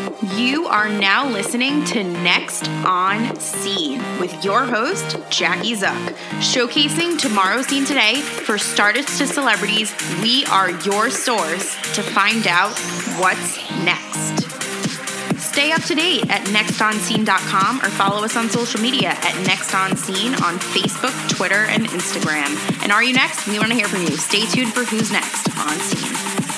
You are now listening to Next on Scene with your host, Jackie Zuck. Showcasing tomorrow's scene today for startups to celebrities, we are your source to find out what's next. Stay up to date at nextonscene.com or follow us on social media at Next on Scene on Facebook, Twitter, and Instagram. And are you next? We want to hear from you. Stay tuned for who's next on Scene.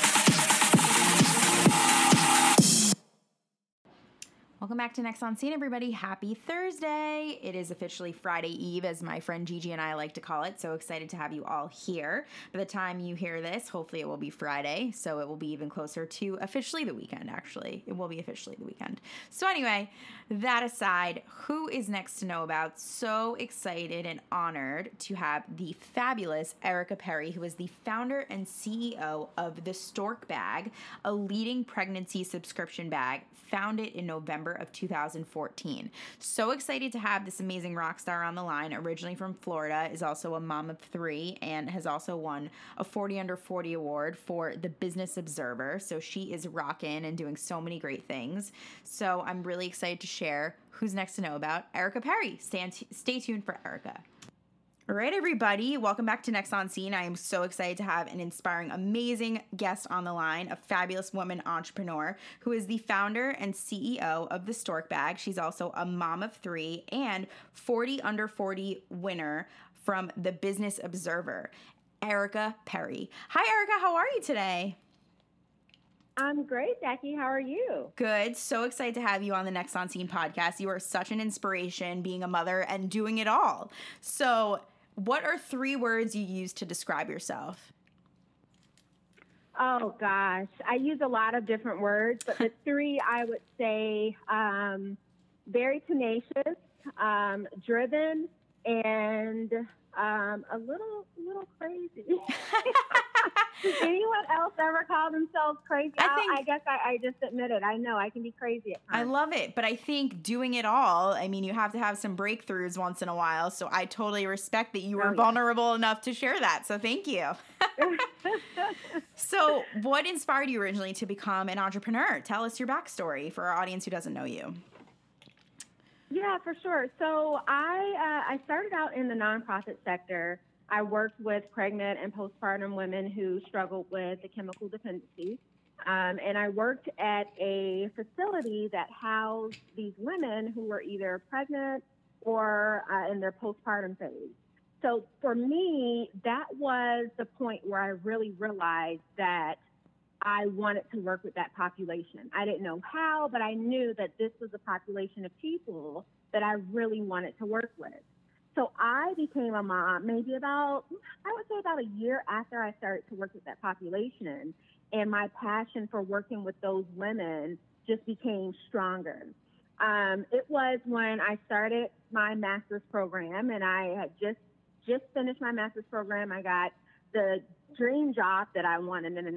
Welcome back to Next on Scene, everybody. Happy Thursday. It is officially Friday Eve, as my friend Gigi and I like to call it. So excited to have you all here. By the time you hear this, hopefully it will be Friday. So it will be even closer to officially the weekend, actually. It will be officially the weekend. So anyway, that aside, who is next to know about? So excited and honored to have the fabulous Erica Perry, who is the founder and CEO of The Stork Bag, a leading pregnancy subscription bag, founded in November of 2014. So excited to have this amazing rock star on the line. Originally from Florida, is also a mom of 3, and has also won a 40 Under 40 award for the Business Observer. So she is rocking and doing so many great things. So I'm really excited to share who's next to know about Erica Perry. Stay tuned for Erica. All right, everybody, welcome back to Next on Scene. I am so excited to have an inspiring, amazing guest on the line, a fabulous woman entrepreneur who is the founder and CEO of The Stork Bag. She's also a mom of 3 and 40 Under 40 winner from the Business Observer, Erica Perry. Hi, Erica. How are you today? I'm great, Jackie. How are you? Good. So excited to have you on the Next on Scene podcast. You are such an inspiration, being a mother and doing it all. So what are 3 words you use to describe yourself? Oh, gosh. I use a lot of different words, but the 3 I would say very tenacious, driven, and a little crazy. Does anyone else ever call themselves crazy? I guess I just admit it. I know I can be crazy at times. I love it, but I think doing it all, I mean, you have to have some breakthroughs once in a while, so I totally respect that you were vulnerable enough to share that, so thank you. So what inspired you originally to become an entrepreneur? Tell us your backstory for our audience who doesn't know you. Yeah, for sure. So I started out in the nonprofit sector. I worked with pregnant and postpartum women who struggled with the chemical dependency. And I worked at a facility that housed these women who were either pregnant or in their postpartum phase. So for me, that was the point where I really realized that I wanted to work with that population. I didn't know how, but I knew that this was a population of people that I really wanted to work with. So I became a mom maybe about a year after I started to work with that population. And my passion for working with those women just became stronger. It was when I started my master's program, and I had just finished my master's program. I got the dream job that I wanted in the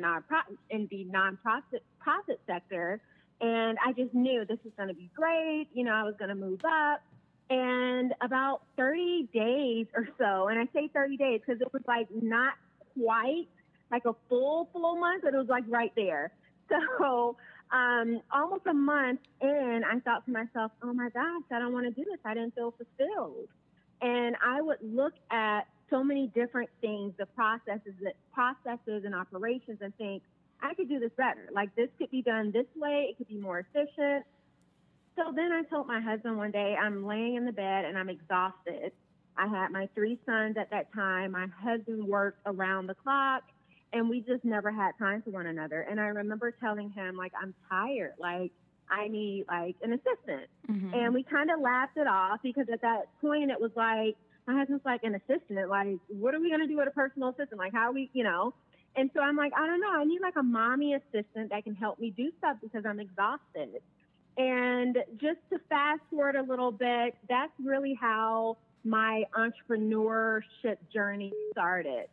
nonprofit sector. And I just knew this was going to be great. You know, I was going to move up. And about 30 days or so, and I say 30 days because it was like not quite like a full month, but it was like right there. So almost a month in, I thought to myself, oh my gosh, I don't want to do this. I didn't feel fulfilled. And I would look at so many different things, the processes and operations, and think, I could do this better. Like, this could be done this way. It could be more efficient. So then I told my husband one day, I'm laying in the bed and I'm exhausted. I had my 3 sons at that time. My husband worked around the clock, and we just never had time for one another. And I remember telling him, like, I'm tired. Like, I need, like, an assistant. Mm-hmm. And we kind of laughed it off because at that point it was like, my husband's like, an assistant? Like, what are we going to do with a personal assistant? Like, how are we, you know? And so I'm like, I don't know. I need, like, a mommy assistant that can help me do stuff because I'm exhausted. And just to fast forward a little bit, that's really how my entrepreneurship journey started.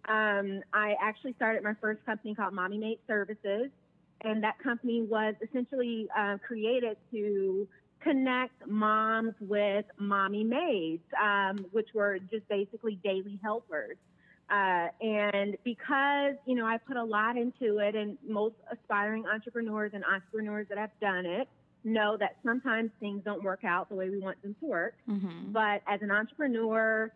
I actually started my first company called Mommy Made Services, and that company was essentially created to connect moms with mommy maids, which were just basically daily helpers. And because, I put a lot into it, and most aspiring entrepreneurs and entrepreneurs that have done it know that sometimes things don't work out the way we want them to work. Mm-hmm. But as an entrepreneur,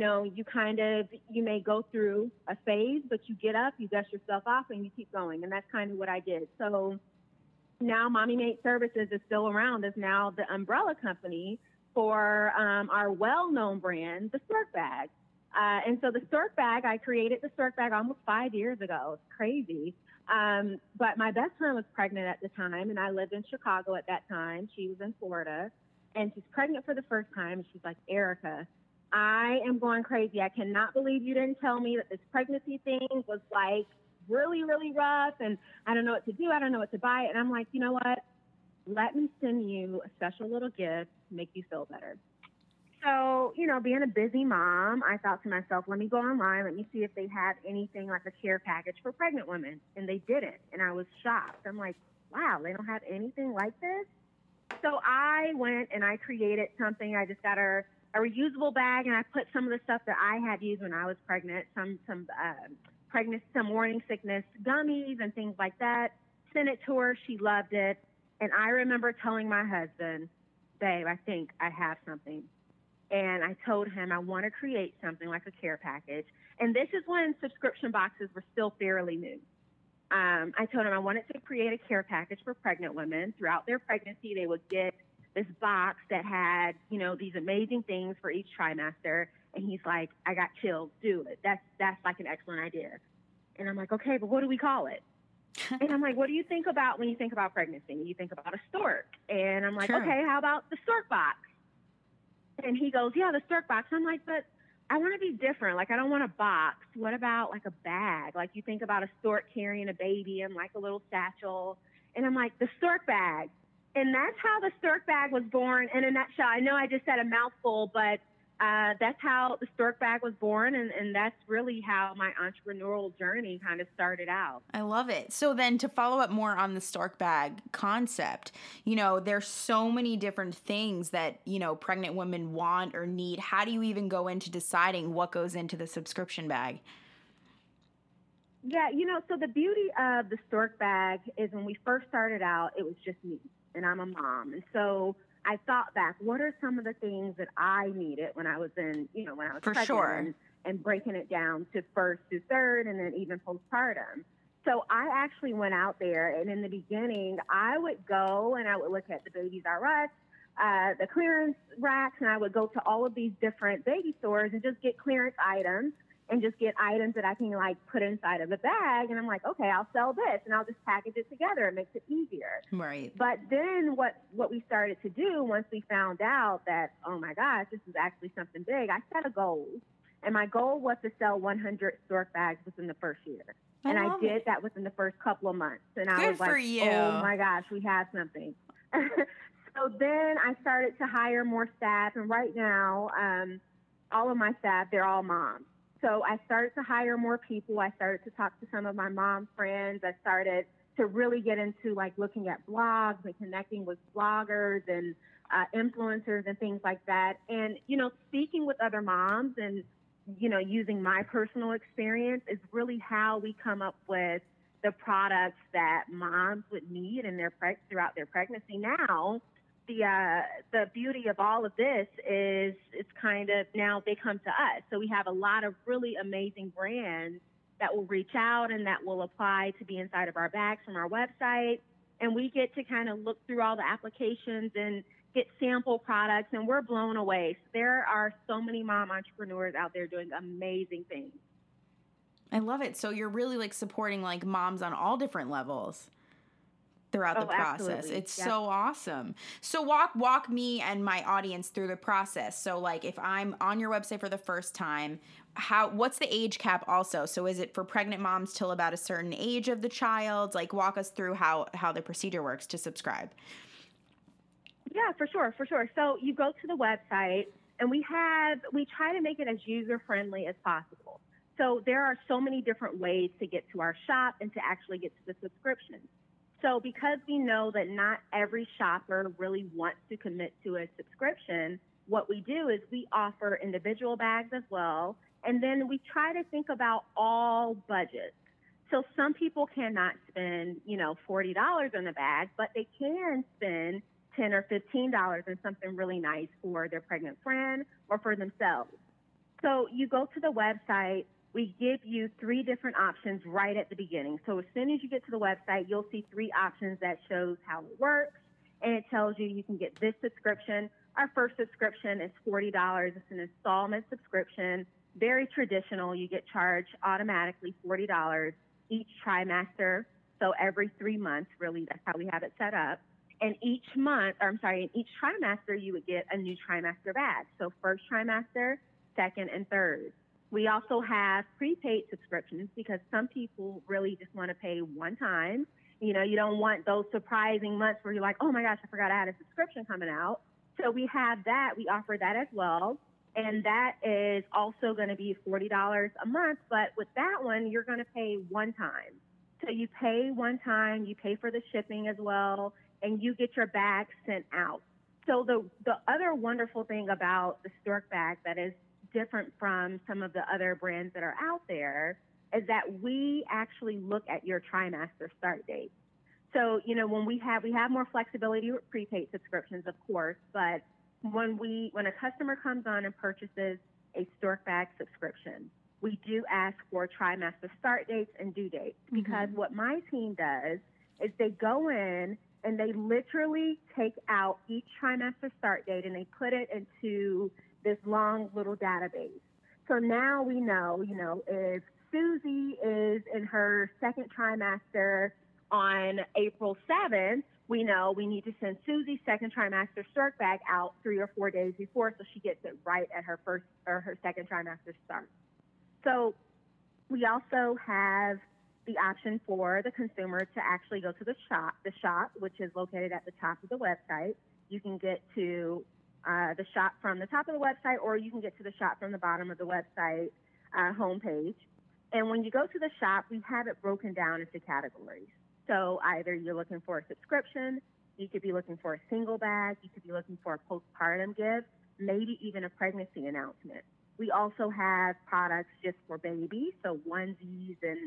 you may go through a phase, but you get up, you dust yourself off, and you keep going. And that's kind of what I did. So now Mommy Made Services is still around as now the umbrella company for our well-known brand, the Stork Bag. And so the Stork Bag, I created the Stork Bag almost 5 years ago. It's crazy. But my best friend was pregnant at the time, and I lived in Chicago at that time. She was in Florida, and she's pregnant for the first time. And she's like, Erica, I am going crazy. I cannot believe you didn't tell me that this pregnancy thing was like really, really rough, and I don't know what to do. I don't know what to buy. And I'm like, you know what? Let me send you a special little gift to make you feel better. So, being a busy mom, I thought to myself, let me go online. Let me see if they have anything like a care package for pregnant women. And they didn't. And I was shocked. I'm like, wow, they don't have anything like this? So I went and I created something. I just got a reusable bag, and I put some of the stuff that I had used when I was pregnant, some morning sickness gummies and things like that. Sent it to her. She loved it. And I remember telling my husband, babe, I think I have something. And I told him I want to create something like a care package. And this is when subscription boxes were still fairly new. I told him I wanted to create a care package for pregnant women. Throughout their pregnancy, they would get this box that had, these amazing things for each trimester. And he's like, I got chills, do it. That's like an excellent idea. And I'm like, okay, but what do we call it? And I'm like, what do you think about when you think about pregnancy? You think about a stork. And I'm like, Sure. Okay, how about the stork box? And he goes, yeah, the stork box. I'm like, but I want to be different. Like, I don't want a box. What about like a bag? Like, you think about a stork carrying a baby in like a little satchel. And I'm like, the stork bag. And that's how the stork bag was born in a nutshell. I know I just said a mouthful, but that's how the stork bag was born. And that's really how my entrepreneurial journey kind of started out. I love it. So then to follow up more on the stork bag concept, there's so many different things that, pregnant women want or need. How do you even go into deciding what goes into the subscription bag? Yeah, so the beauty of the stork bag is when we first started out, it was just me, and I'm a mom. And so I thought back, what are some of the things that I needed when I was For pregnant, sure. and breaking it down to first to third and then even postpartum. So I actually went out there, and in the beginning, I would go and I would look at the Babies R Us, the clearance racks, and I would go to all of these different baby stores and just get clearance items and just get items that I can like put inside of a bag. And I'm like, okay, I'll sell this, and I'll just package it together. It makes it easier. Right. But then what we started to do once we found out that, oh my gosh, this is actually something big, I set a goal. And my goal was to sell 100 stork bags within the first year. And I did that within the first couple of months. And I was like, oh my gosh, we have something. So then I started to hire more staff. And right now, all of my staff, they're all moms. So I started to hire more people. I started to talk to some of my mom friends. I started to really get into like looking at blogs and connecting with bloggers and influencers and things like that. And, speaking with other moms and, using my personal experience is really how we come up with the products that moms would need in throughout their pregnancy. Now, the beauty of all of this is it's kind of now they come to us. So we have a lot of really amazing brands that will reach out and that will apply to be inside of our bags from our website. And we get to kind of look through all the applications and get sample products, and we're blown away. So there are so many mom entrepreneurs out there doing amazing things. I love it. So you're really like supporting like moms on all different levels throughout the process. Absolutely. It's so awesome. So walk me and my audience through the process. So like if I'm on your website for the first time, what's the age cap also? So is it for pregnant moms till about a certain age of the child? Like walk us through how the procedure works to subscribe. Yeah, for sure. So you go to the website, and we try to make it as user-friendly as possible. So there are so many different ways to get to our shop and to actually get to the subscription. So because we know that not every shopper really wants to commit to a subscription, what we do is we offer individual bags as well, And then we try to think about all budgets. So some people cannot spend, $40 on a bag, but they can spend $10 or $15 on something really nice for their pregnant friend or for themselves. So you go to the website, we give you 3 different options right at the beginning. So as soon as you get to the website, you'll see 3 options that shows how it works, and it tells you can get this subscription. Our first subscription is $40. It's an installment subscription, very traditional. You get charged automatically $40 each trimester. So every 3 months, really, that's how we have it set up. And in each trimester, you would get a new trimester bag. So first trimester, second, and third. We also have prepaid subscriptions because some people really just want to pay one time. You don't want those surprising months where you're like, oh my gosh, I forgot I had a subscription coming out. So we have that. We offer that as well. And that is also going to be $40 a month. But with that one, you're going to pay one time. So you pay one time, you pay for the shipping as well, and you get your bag sent out. So the other wonderful thing about the Stork bag that is different from some of the other brands that are out there is that we actually look at your trimester start date. So, when we have more flexibility with prepaid subscriptions, of course, but when a customer comes on and purchases a Stork bag subscription, we do ask for trimester start dates and due dates, because what my team does is they go in and they literally take out each trimester start date and they put it into this long little database. So now we know, if Susie is in her second trimester on April 7th, we know we need to send Susie's second trimester Stork bag out 3 or 4 days before, so she gets it right at her first or her second trimester start. So we also have the option for the consumer to actually go to the shop, which is located at the top of the website. You can get to the shop from the top of the website, or you can get to the shop from the bottom of the website homepage. And when you go to the shop, we have it broken down into categories. So either you're looking for a subscription, you could be looking for a single bag, you could be looking for a postpartum gift, maybe even a pregnancy announcement. We also have products just for babies, so onesies and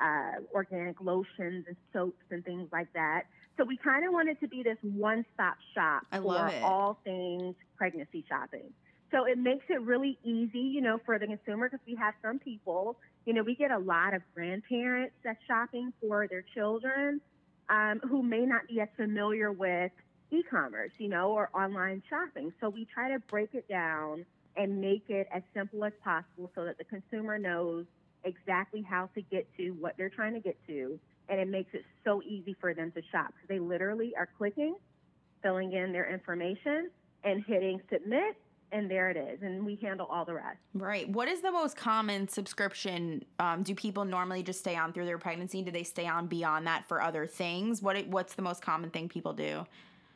organic lotions and soaps and things like that. So we kind of want it to be this one-stop shop for all things pregnancy shopping. So it makes it really easy, for the consumer, because we have some people, we get a lot of grandparents that's shopping for their children who may not be as familiar with e-commerce, or online shopping. So we try to break it down and make it as simple as possible so that the consumer knows exactly how to get to what they're trying to get to. And it makes it so easy for them to shop, because they literally are clicking, filling in their information, and hitting submit, and there it is. And we handle all the rest. Right. What is the most common subscription? Do people normally just stay on through their pregnancy? Do they stay on beyond that for other things? What's the most common thing people do?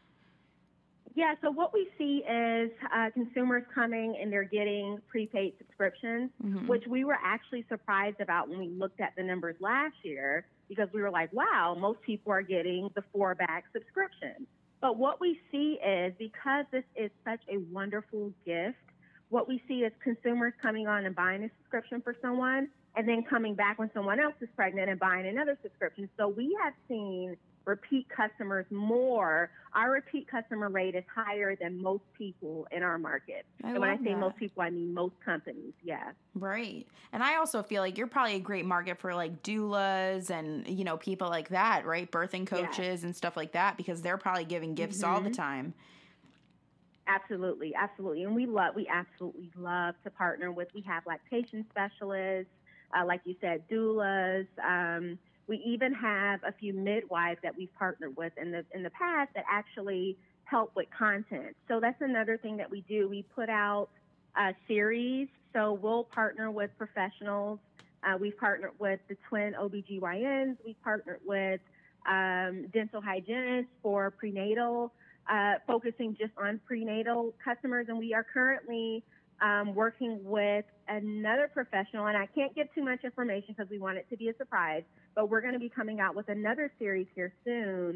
Yeah, so what we see is consumers coming and they're getting prepaid subscriptions, which we were actually surprised about when we looked at the numbers last year, because we were like, wow, most people are getting the 4-bag subscription. But what we see is, because this is such a wonderful gift, what we see is consumers coming on and buying a subscription for someone, and then coming back when someone else is pregnant and buying another subscription. So we have seen repeat customers more. Our repeat customer rate is higher than most people in our market. And when I say most people, I mean most companies. Yeah. Right. And I also feel like you're probably a great market for like doulas and, people like that, right? Birthing coaches and stuff like that, because they're probably giving gifts all the time. Absolutely. Absolutely. And we absolutely love to partner with, we have lactation specialists, like you said, doulas. We even have a few midwives that we've partnered with in the past that actually help with content. So that's another thing that we do. We put out a series. So we'll partner with professionals. We've partnered with the twin OBGYNs. We've partnered with dental hygienists for prenatal, focusing just on prenatal customers. And we are currently working with another professional, and I can't give too much information because we want it to be a surprise, but we're going to be coming out with another series here soon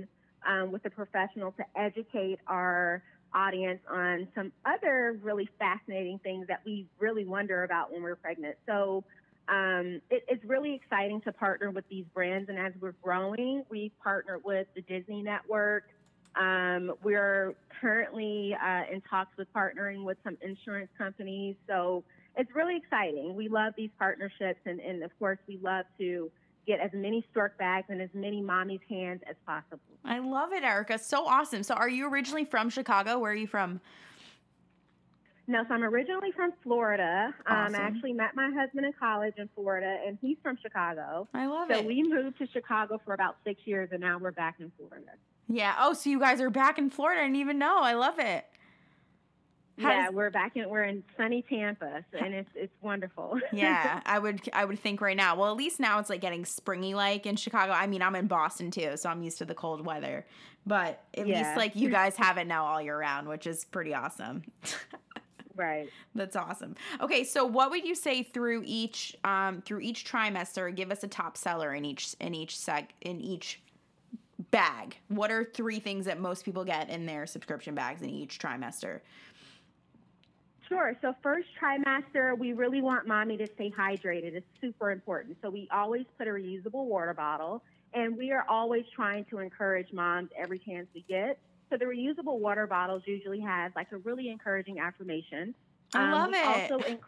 with a professional to educate our audience on some other really fascinating things that we really wonder about when we're pregnant. So it's really exciting to partner with these brands. And as we're growing, we've partnered with the Disney Network. We're currently in talks with partnering with some insurance companies. So it's really exciting. We love these partnerships. And of course, we love to get as many stork bags in as many mommy's hands as possible. I love it, Erica. So awesome. So are you originally from Chicago? Where are you from? No, so I'm originally from Florida. Awesome. I actually met my husband in college in Florida, and he's from Chicago. I love So it. we moved to Chicago for about 6 years, and now we're back in Florida. Yeah. Oh, so you guys are back in Florida. I didn't even know. I love it. We're in sunny Tampa, and it's wonderful. Yeah, I would think right now. Well, at least now it's like getting springy like in Chicago. I mean, I'm in Boston too, so I'm used to the cold weather. But at least like you guys have it now all year round, which is pretty awesome. Right. That's awesome. Okay, so what would you say through each trimester? Give us a top seller in each bag. What are 3 things that most people get in their subscription bags in each trimester? Sure. So first trimester, we really want mommy to stay hydrated. It's super important. So we always put a reusable water bottle, and we are always trying to encourage moms every chance we get. So the reusable water bottles usually has like a really encouraging affirmation. I love it.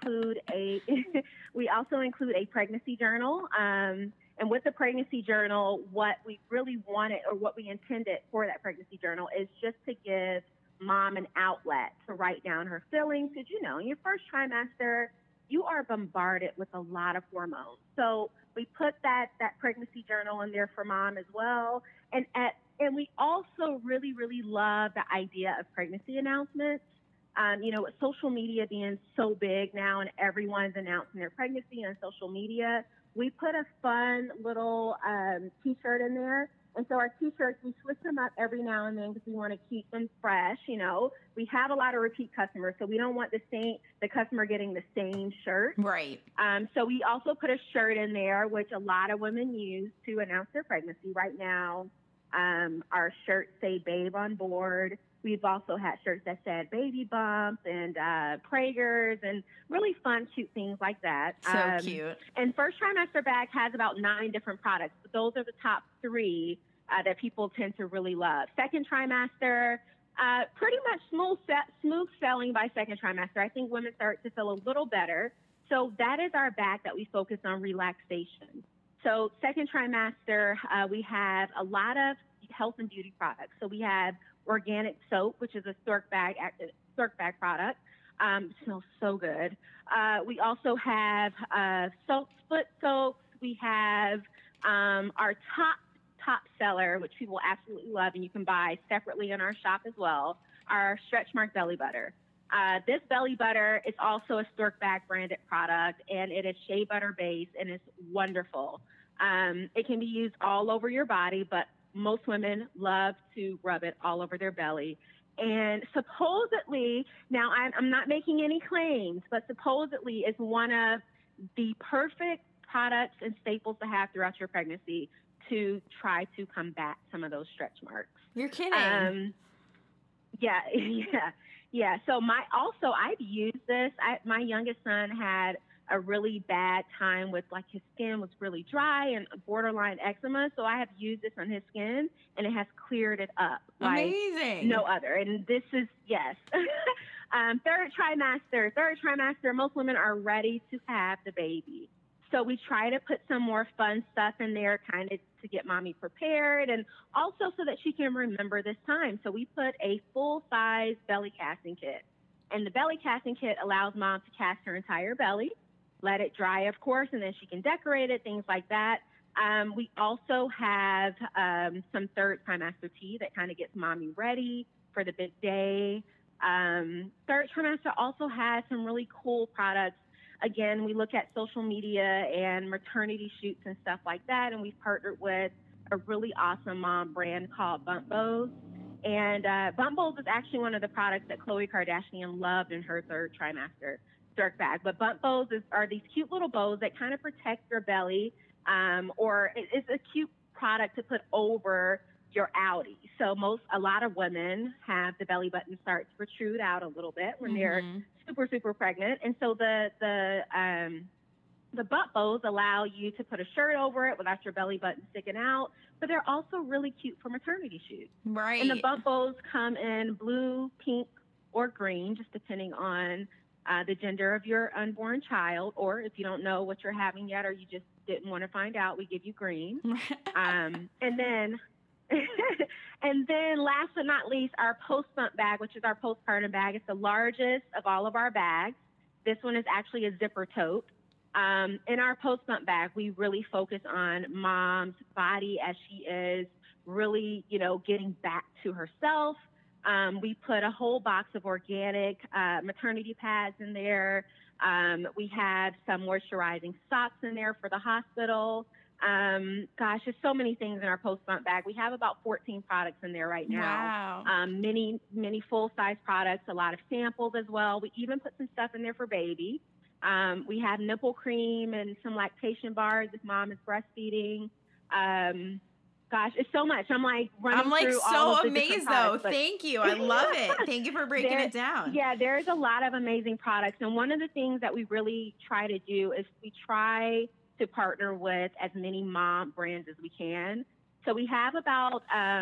We also include a pregnancy journal. And with the pregnancy journal, what we really wanted or what we intended for that pregnancy journal is just to give mom an outlet to write down her feelings. Because, in your first trimester, you are bombarded with a lot of hormones. So we put that pregnancy journal in there for mom as well. And we also really, really love the idea of pregnancy announcements. With social media being so big now and everyone's announcing their pregnancy on social media, we put a fun little T-shirt in there. And so our T-shirts, we switch them up every now and then because we want to keep them fresh. We have a lot of repeat customers, so we don't want the customer getting the same shirt. Right. So we also put a shirt in there, which a lot of women use to announce their pregnancy. Right now, our shirts say "Babe on Board." We've also had shirts that said "Baby Bump" and Prager's, and really fun, cute things like that. So cute. And first trimester bag has about 9 different products. But those are the top 3 that people tend to really love. Second trimester, pretty much smooth selling by second trimester. I think women start to feel a little better. So that is our bag that we focus on relaxation. So second trimester, we have a lot of health and beauty products. So we have organic soap, which is a stork bag product. It smells so good. We also have foot soaps. We have our top seller, which people absolutely love, and you can buy separately in our shop as well, our Stretch Mark Belly Butter. This belly butter is also a stork bag branded product, and it is shea butter based, and it's wonderful. It can be used all over your body, but most women love to rub it all over their belly. And supposedly, now I'm not making any claims, but supposedly is one of the perfect products and staples to have throughout your pregnancy to try to combat some of those stretch marks. You're kidding. Yeah. So I've used this. My youngest son had a really bad time with, like, his skin was really dry and borderline eczema. So I have used this on his skin, and it has cleared it up. Amazing. Like no other. And this is, yes. Third trimester, most women are ready to have the baby. So we try to put some more fun stuff in there, kind of to get mommy prepared, and also so that she can remember this time. So we put a full-size belly casting kit. And the belly casting kit allows mom to cast her entire belly, let it dry, of course, and then she can decorate it, things like that. We also have some third trimester tea that kind of gets mommy ready for the big day. Third trimester also has some really cool products. Again, we look at social media and maternity shoots and stuff like that, and we've partnered with a really awesome mom brand called Bump Bows. And Bump Bows is actually one of the products that Khloe Kardashian loved in her third trimester stork bag. But Bump Bows are these cute little bows that kind of protect your belly, or it's a cute product to put over your outie. So a lot of women have the belly button start to protrude out a little bit when they're super, super pregnant. And so the butt bows allow you to put a shirt over it without your belly button sticking out, but they're also really cute for maternity shoots. Right. And the butt bows come in blue, pink, or green, just depending on the gender of your unborn child, or if you don't know what you're having yet or you just didn't want to find out, we give you green. And then and then last but not least, our post-bump bag, which is our postpartum bag. It's the largest of all of our bags. This one is actually a zipper tote. In our post-bump bag, we really focus on mom's body as she is really, getting back to herself. We put a whole box of organic maternity pads in there. We have some moisturizing socks in there for the hospital. There's so many things in our post-bump bag. We have about 14 products in there right now. Wow. Many full-size products, a lot of samples as well. We even put some stuff in there for baby. We have nipple cream and some lactation bars if mom is breastfeeding. It's so much. I'm running through all of the amazed products, though. Thank you. I love it. Thank you for breaking it down. Yeah, there's a lot of amazing products. And one of the things that we really try to do is we try to partner with as many mom brands as we can. So we have about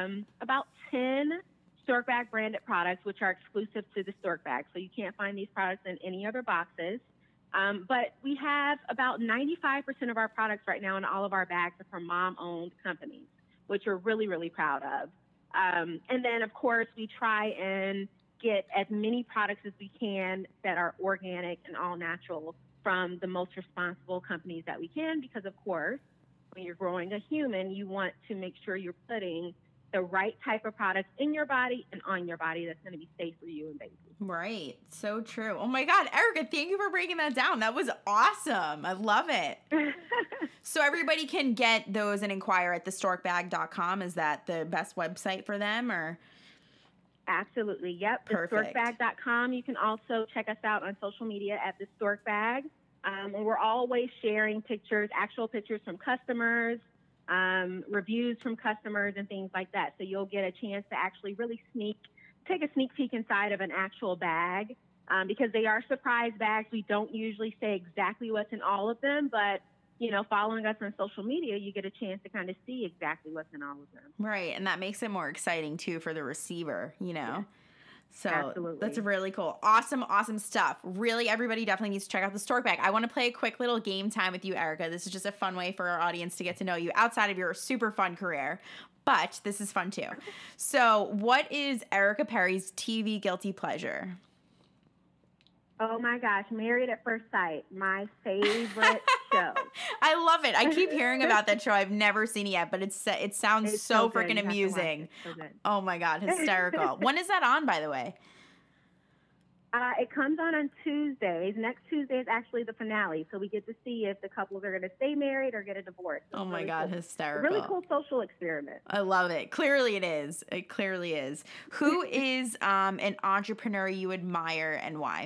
10 Stork Bag branded products, which are exclusive to the Stork Bag. So you can't find these products in any other boxes. But we have about 95% of our products right now in all of our bags are from mom-owned companies, which we're really, really proud of. And then, of course, we try and get as many products as we can that are organic and all natural from the most responsible companies that we can, because, of course, when you're growing a human, you want to make sure you're putting the right type of products in your body and on your body that's going to be safe for you and baby. Right. So true. Oh my God, Erica, thank you for breaking that down. That was awesome. I love it. So everybody can get those and inquire at thestorkbag.com. Is that the best website for them, or? Absolutely. Yep. Perfect. Thestorkbag.com. You can also check us out on social media at The Stork Bag. And we're always sharing pictures, actual pictures from customers, reviews from customers and things like that. So you'll get a chance to actually really take a sneak peek inside of an actual bag, because they are surprise bags. We don't usually say exactly what's in all of them, but following us on social media, you get a chance to kind of see exactly what's in all of them. Right. And that makes it more exciting too for the receiver, Yeah. So Absolutely. That's really cool. Awesome, awesome stuff. Really, everybody definitely needs to check out the Stork Bag. I want to play a quick little game time with you, Erica. This is just a fun way for our audience to get to know you outside of your super fun career. But this is fun too. So what is Erica Perry's TV guilty pleasure? Oh my gosh, Married at First Sight, my favorite show. I love it. I keep hearing about that show. I've never seen it yet, but it sounds so freaking amusing. So good. Oh my God, hysterical. When is that on, by the way? It comes on Tuesdays. Next Tuesday is actually the finale, so we get to see if the couples are going to stay married or get a divorce. So oh my really God, cool. hysterical. A really cool social experiment. I love it. Clearly it is. It clearly is. Who is an entrepreneur you admire and why?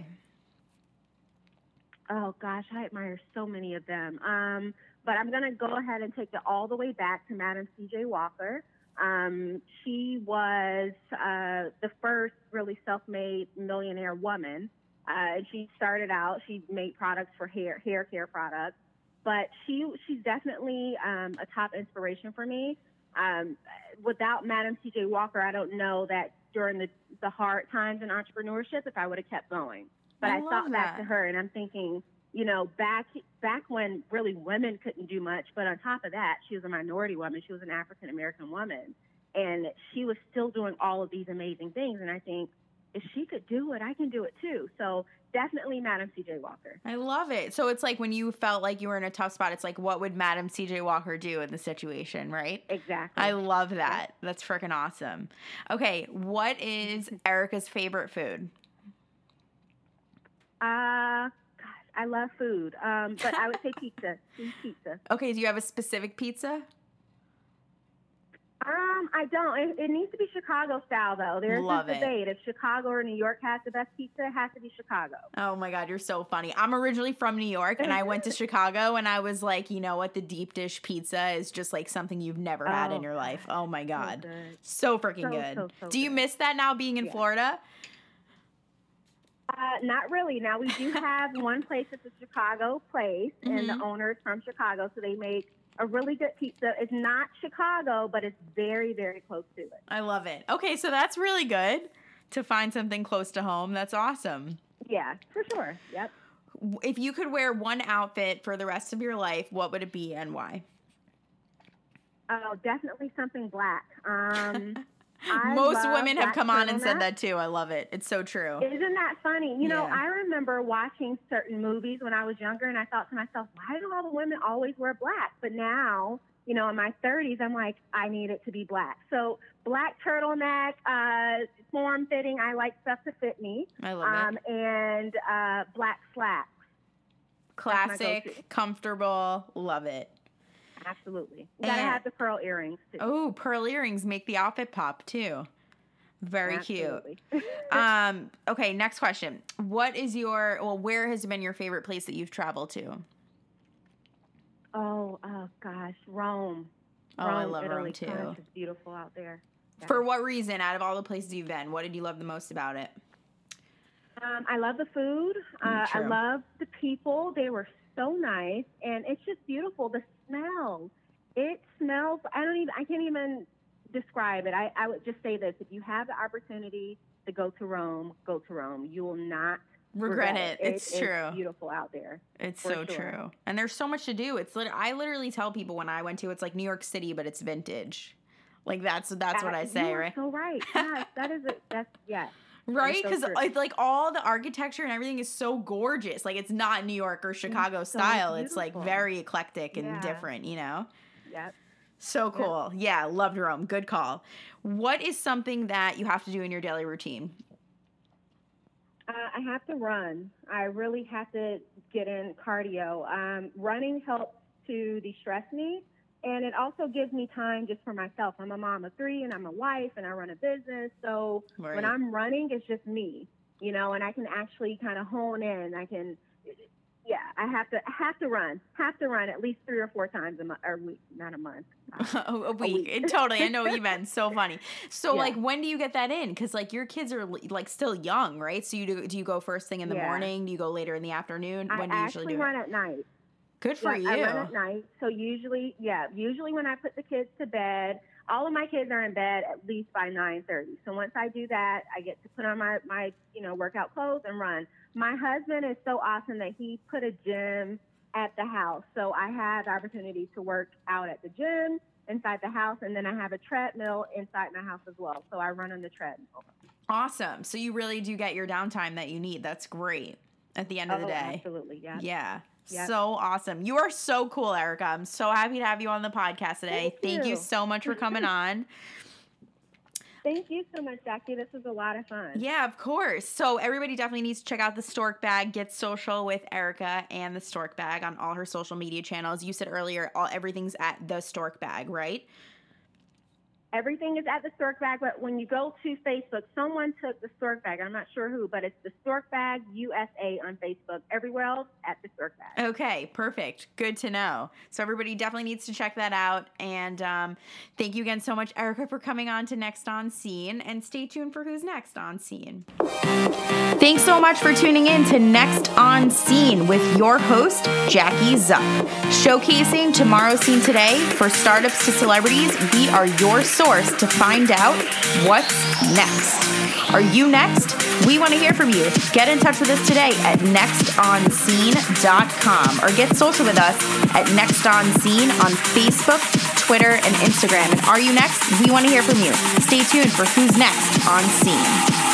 Oh gosh, I admire so many of them. But I'm going to go ahead and take it all the way back to Madam C.J. Walker. She was the first really self-made millionaire woman. She started out, she made products for hair care products, but she's definitely a top inspiration for me. Without Madam C.J. Walker, I don't know that during the hard times in entrepreneurship, if I would have kept going. But I thought back to her, and I'm thinking, back when really women couldn't do much, but on top of that, she was a minority woman. She was an African American woman, and she was still doing all of these amazing things. And I think, if she could do it, I can do it too. So definitely Madam C.J. Walker. I love it. So it's like when you felt like you were in a tough spot, it's like, what would Madam C.J. Walker do in the situation, right? Exactly. I love that. That's freaking awesome. Okay, what is Erica's favorite food? Gosh, I love food, but I would say pizza. Pizza. Okay, do you have a specific pizza? I don't. It needs to be Chicago style, though. There's Love this it. debate. If Chicago or New York has the best pizza, it has to be Chicago. Oh my God, you're so funny. I'm originally from New York, and I went to Chicago, and I was like, you know what? The deep dish pizza is just like something you've never had in your life. Oh my God. So freaking good. Do you miss that now being in Florida? Not really. Now, we do have one place that's a Chicago place, and the owner's from Chicago, so they make a really good pizza. It's not Chicago, but it's very, very close to it. I love it. Okay, so that's really good to find something close to home. That's awesome. Yeah, for sure. Yep. If you could wear one outfit for the rest of your life, what would it be and why? Oh, definitely something black. Most women have come on and said that too. I love it. It's so true. Isn't that funny? You know, I remember watching certain movies when I was younger, and I thought to myself, why do all the women always wear black? But now, you know, in my 30s, I'm like, I need it to be black. So black turtleneck, form-fitting. I like stuff to fit me. I love it. And black slacks. Classic, comfortable. Love it. Absolutely. You gotta have the pearl earrings too. Oh, pearl earrings make the outfit pop too. Very cute. Okay, next question. Where has been your favorite place that you've traveled to? Oh gosh, Rome. I love Italy. Rome too. Gosh, it's beautiful out there. Yeah. For what reason, out of all the places you've been, what did you love the most about it? I love the food. I love the people. They were so nice, and it's just beautiful. The smell. It smells. I can't even describe it. I would just say this: if you have the opportunity to go to Rome, go to Rome. You will not regret it. It's true. It's beautiful out there. It's so true. And there's so much to do. I literally tell people when I went to, it's like New York City, but it's vintage. Like that's what I say, right? So right. Yes, that is it. That's Right? Because like all the architecture and everything is so gorgeous. Like it's not New York or Chicago style. It's like very eclectic and different, you know? Yep. So cool. Yep. Yeah, loved Rome. Good call. What is something that you have to do in your daily routine? I have to run. I really have to get in cardio. Running helps to de-stress me. And it also gives me time just for myself. I'm a mom of 3, and I'm a wife, and I run a business. So when I'm running, it's just me, you know, and I can actually kind of hone in. I have to run at least 3 or 4 times a week, not a month. A week. Totally. I know what you meant. So funny. So like, when do you get that in? Because like your kids are like still young, right? So do you go first thing in the morning? Do you go later in the afternoon? When do you usually do it? I actually run at night. Good for you. I run at night. So usually when I put the kids to bed, all of my kids are in bed at least by 9:30. So once I do that, I get to put on my workout clothes and run. My husband is so awesome that he put a gym at the house. So I have the opportunity to work out at the gym inside the house, and then I have a treadmill inside my house as well. So I run on the treadmill. Awesome. So you really do get your downtime that you need. That's great at the end of the day. Absolutely, yeah. Yeah. Yep. So awesome. You are so cool, Erica. I'm so happy to have you on the podcast today. Thank you so much for coming on. Thank you so much, Jackie. This was a lot of fun. Yeah, of course. So everybody definitely needs to check out the Stork Bag. Get social with Erica and the Stork Bag on all her social media channels. You said earlier, everything's at the Stork Bag, right? Everything is at the Stork Bag, but when you go to Facebook, someone took the Stork Bag. I'm not sure who, but it's the Stork Bag USA on Facebook. Everywhere else, at the Stork Bag. Okay, perfect. Good to know. So everybody definitely needs to check that out. And thank you again so much, Erica, for coming on to Next on Scene. And stay tuned for who's next on Scene. Thanks so much for tuning in to Next on Scene with your host, Jackie Zuck. Showcasing tomorrow's scene today, for startups to celebrities, we are your source to find out what's next. Are you next? We want to hear from you. Get in touch with us today at nextonscene.com or get social with us at Next on Scene on Facebook, Twitter, and Instagram. And are you next? We want to hear from you. Stay tuned for who's next on Scene.